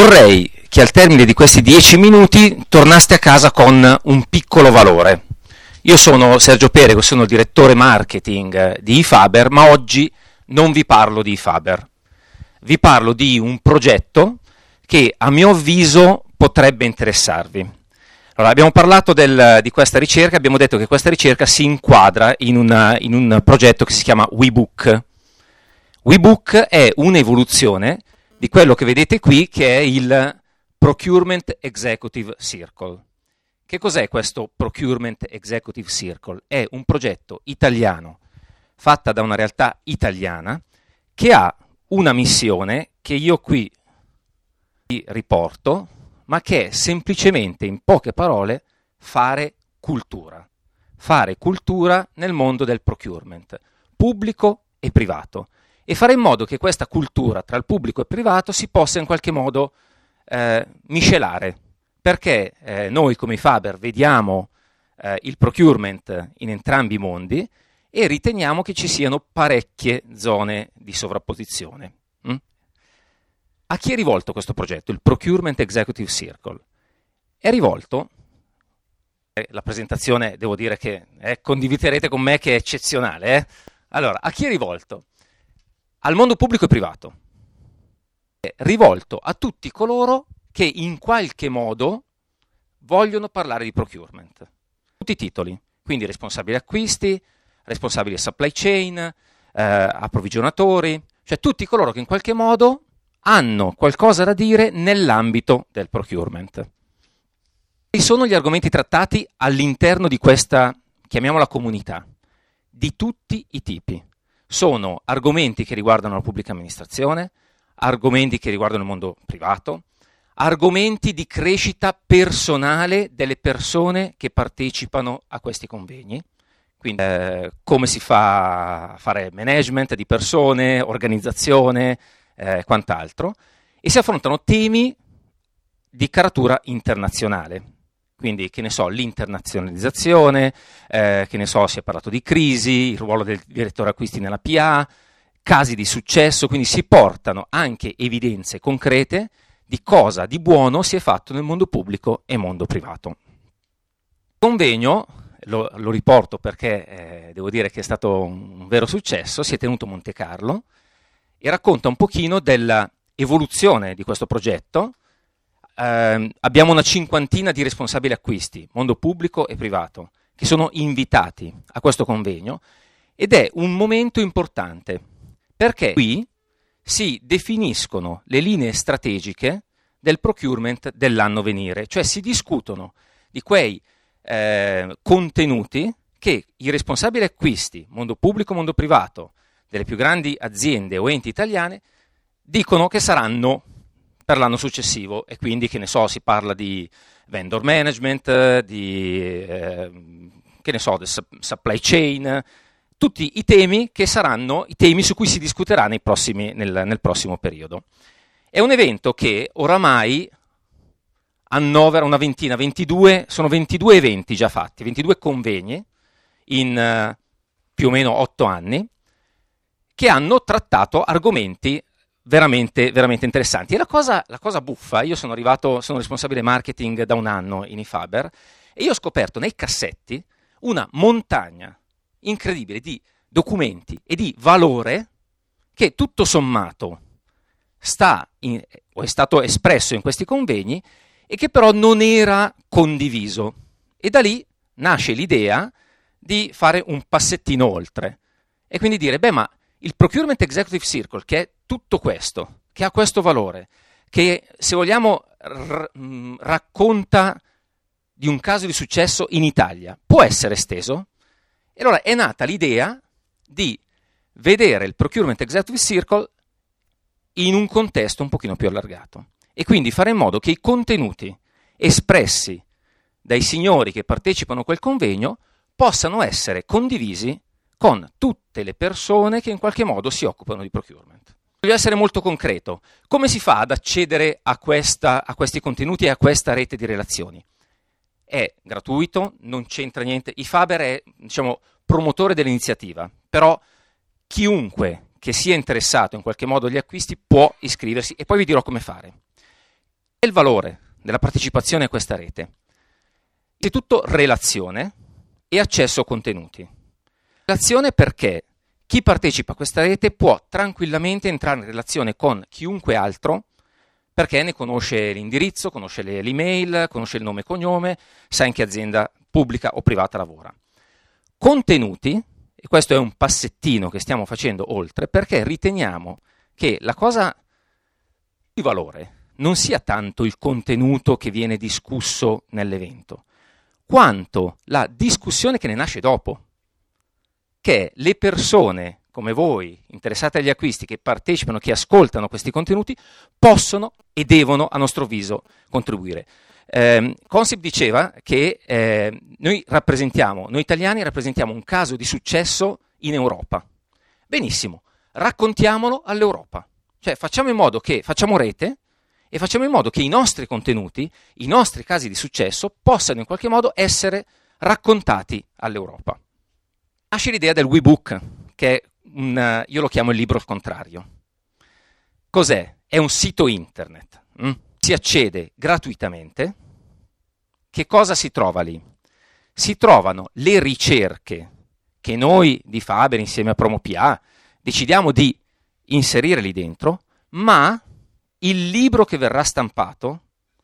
Vorrei che al termine di questi 10 minuti tornaste a casa con un piccolo valore. Io sono Sergio Perego, sono il direttore marketing di iFaber, ma oggi non vi parlo di iFaber. Vi parlo di un progetto che a mio avviso potrebbe interessarvi. Allora, abbiamo parlato di questa ricerca, abbiamo detto che questa ricerca si inquadra in un progetto che si chiama WeBook. WeBook è un'evoluzione di quello che vedete qui, che è il Procurement Executive Circle. Che cos'è questo Procurement Executive Circle? È un progetto italiano, fatta da una realtà italiana, che ha una missione che io qui vi riporto, ma che è semplicemente, in poche parole, fare cultura. Fare cultura nel mondo del procurement, pubblico e privato. E fare in modo che questa cultura tra il pubblico e il privato si possa in qualche modo miscelare. Perché noi come iFaber vediamo il procurement in entrambi i mondi e riteniamo che ci siano parecchie zone di sovrapposizione. A chi è rivolto questo progetto, il Procurement Executive Circle? È rivolto, la presentazione devo dire che condividerete con me che è eccezionale. Allora, a chi è rivolto? Al mondo pubblico e privato. È rivolto a tutti coloro che in qualche modo vogliono parlare di procurement. Tutti i titoli, quindi responsabili acquisti, responsabili supply chain, approvvigionatori, cioè tutti coloro che in qualche modo hanno qualcosa da dire nell'ambito del procurement. Quali sono gli argomenti trattati all'interno di questa, chiamiamola comunità, di tutti i tipi? Sono argomenti che riguardano la pubblica amministrazione, argomenti che riguardano il mondo privato, argomenti di crescita personale delle persone che partecipano a questi convegni, quindi come si fa a fare management di persone, organizzazione, quant'altro, e si affrontano temi di caratura internazionale, quindi che ne so, l'internazionalizzazione, che ne so, si è parlato di crisi, il ruolo del direttore acquisti nella PA, casi di successo, quindi si portano anche evidenze concrete di cosa di buono si è fatto nel mondo pubblico e mondo privato. Il convegno, lo riporto perché devo dire che è stato un vero successo, si è tenuto a Monte Carlo e racconta un pochino dell'evoluzione di questo progetto. Abbiamo una cinquantina di responsabili acquisti, mondo pubblico e privato, che sono invitati a questo convegno ed è un momento importante perché qui si definiscono le linee strategiche del procurement dell'anno venire, cioè si discutono di quei contenuti che i responsabili acquisti, mondo pubblico, mondo privato, delle più grandi aziende o enti italiane, dicono che saranno per l'anno successivo, e quindi, che ne so, si parla di vendor management, di che ne so, supply chain, tutti i temi che saranno i temi su cui si discuterà nel prossimo periodo. È un evento che oramai annovera una ventina, 22, sono 22 eventi già fatti, 22 convegni in più o meno 8 anni, che hanno trattato argomenti veramente, veramente interessanti. E la cosa buffa, io sono responsabile marketing da un anno in iFaber, e io ho scoperto nei cassetti una montagna incredibile di documenti e di valore che tutto sommato è stato espresso in questi convegni e che però non era condiviso. E da lì nasce l'idea di fare un passettino oltre e quindi dire, ma il Procurement Executive Circle, che è tutto questo, che ha questo valore, che se vogliamo racconta di un caso di successo in Italia, può essere esteso? E allora è nata l'idea di vedere il Procurement Executive Circle in un contesto un pochino più allargato e quindi fare in modo che i contenuti espressi dai signori che partecipano a quel convegno possano essere condivisi con tutte le persone che in qualche modo si occupano di procurement. Voglio essere molto concreto. Come si fa ad accedere a questi contenuti e a questa rete di relazioni? È gratuito, non c'entra niente. iFaber è, promotore dell'iniziativa, però chiunque che sia interessato in qualche modo agli acquisti può iscriversi e poi vi dirò come fare. il valore della partecipazione a questa rete? Innanzitutto relazione e accesso a contenuti. Relazione perché chi partecipa a questa rete può tranquillamente entrare in relazione con chiunque altro perché ne conosce l'indirizzo, conosce l'email, conosce il nome e cognome, sa in che azienda pubblica o privata lavora. Contenuti, e questo è un passettino che stiamo facendo oltre, perché riteniamo che la cosa di valore non sia tanto il contenuto che viene discusso nell'evento, quanto la discussione che ne nasce dopo, che le persone come voi, interessate agli acquisti, che partecipano, che ascoltano questi contenuti, possono e devono, a nostro avviso, contribuire. Consip diceva che noi italiani rappresentiamo un caso di successo in Europa. Benissimo, raccontiamolo all'Europa. Cioè facciamo rete e facciamo in modo che i nostri contenuti, i nostri casi di successo possano in qualche modo essere raccontati all'Europa. Nasce l'idea del WeBook, che è io lo chiamo il libro al contrario. Cos'è? È un sito internet. Si accede gratuitamente. Che cosa si trova lì? Si trovano le ricerche che noi di Faber insieme a PromoPA decidiamo di inserire lì dentro, ma il libro che verrà stampato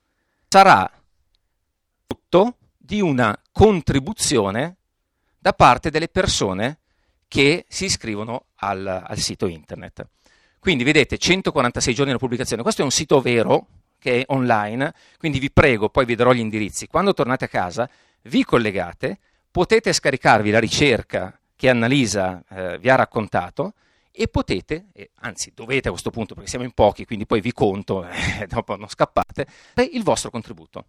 sarà frutto di una contribuzione da parte delle persone che si iscrivono al sito internet. Quindi vedete 146 giorni dalla pubblicazione, questo è un sito vero che è online, quindi vi prego, poi vi darò gli indirizzi, quando tornate a casa vi collegate, potete scaricarvi la ricerca che Annalisa vi ha raccontato e potete, anzi dovete a questo punto perché siamo in pochi, quindi poi vi conto, dopo non scappate, il vostro contributo.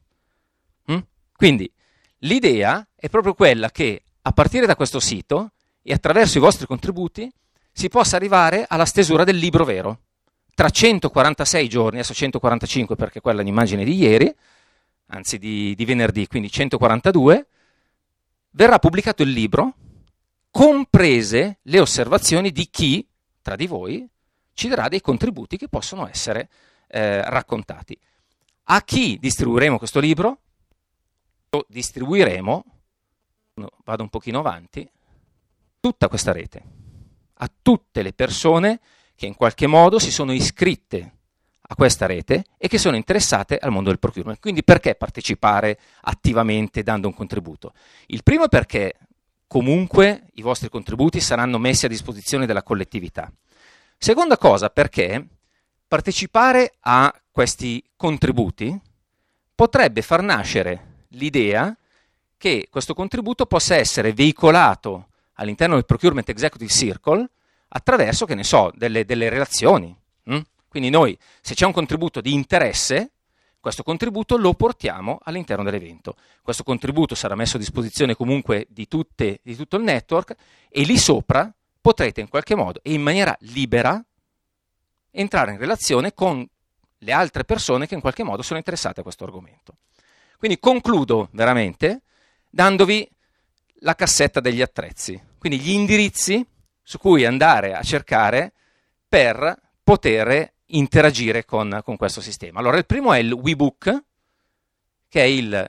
Quindi l'idea è proprio quella che a partire da questo sito e attraverso i vostri contributi si possa arrivare alla stesura del libro vero. Tra 146 giorni, adesso 145 perché quella è un'immagine di ieri, anzi di venerdì, quindi 142, verrà pubblicato il libro, comprese le osservazioni di chi, tra di voi, ci darà dei contributi che possono essere raccontati. A chi distribuiremo questo libro? Lo distribuiremo, vado un pochino avanti, tutta questa rete, a tutte le persone che in qualche modo si sono iscritte a questa rete e che sono interessate al mondo del procurement. Quindi perché partecipare attivamente dando un contributo? Il primo è perché comunque i vostri contributi saranno messi a disposizione della collettività. Seconda cosa, perché partecipare a questi contributi potrebbe far nascere l'idea che questo contributo possa essere veicolato all'interno del Procurement Executive Circle attraverso, che ne so, delle relazioni. Quindi noi, se c'è un contributo di interesse, questo contributo lo portiamo all'interno dell'evento. Questo contributo sarà messo a disposizione comunque di tutto il network e lì sopra potrete in qualche modo e in maniera libera entrare in relazione con le altre persone che in qualche modo sono interessate a questo argomento. Quindi concludo veramente dandovi la cassetta degli attrezzi, quindi gli indirizzi su cui andare a cercare per poter interagire con questo sistema. Allora, il primo è il WeBook, che è il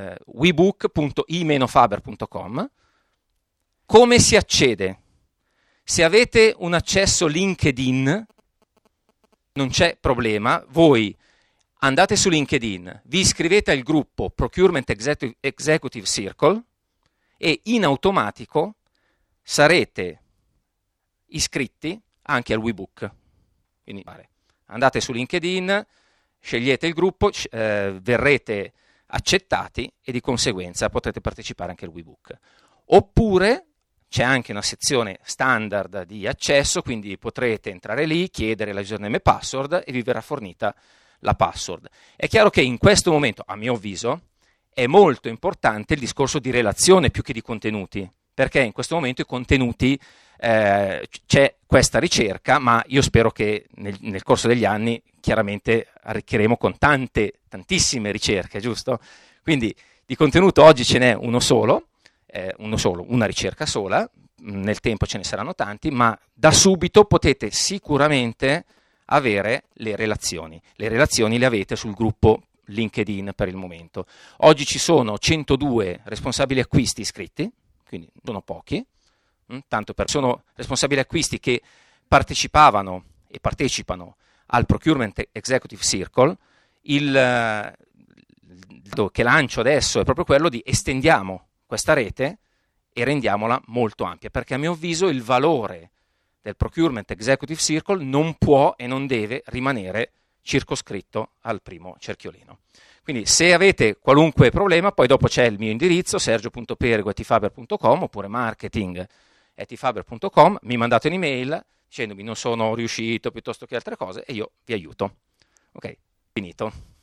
webook.i-faber.com. Come si accede? Se avete un accesso LinkedIn, non c'è problema, voi andate su LinkedIn, vi iscrivete al gruppo Procurement Executive Circle e in automatico sarete iscritti anche al WeBook. Quindi andate su LinkedIn, scegliete il gruppo, verrete accettati e di conseguenza potrete partecipare anche al WeBook. Oppure c'è anche una sezione standard di accesso, quindi potrete entrare lì, chiedere la username e password e vi verrà fornita la password. È chiaro che in questo momento, a mio avviso, è molto importante il discorso di relazione più che di contenuti, perché in questo momento i contenuti c'è questa ricerca, ma io spero che nel corso degli anni chiaramente arricchiremo con tantissime ricerche, giusto? Quindi di contenuto oggi ce n'è uno solo, una ricerca sola, nel tempo ce ne saranno tanti, ma da subito potete sicuramente avere le relazioni. Le relazioni le avete sul gruppo LinkedIn per il momento. Oggi ci sono 102 responsabili acquisti iscritti, quindi sono pochi, sono responsabili acquisti che partecipavano e partecipano al Procurement Executive Circle. Il che lancio adesso è proprio quello di estendiamo questa rete e rendiamola molto ampia, perché a mio avviso il valore del Procurement Executive Circle non può e non deve rimanere circoscritto al primo cerchiolino. Quindi se avete qualunque problema, poi dopo c'è il mio indirizzo sergio.perego@tifaber.com oppure marketing@tifaber.com, mi mandate un'email dicendomi non sono riuscito piuttosto che altre cose e io vi aiuto. Ok, finito.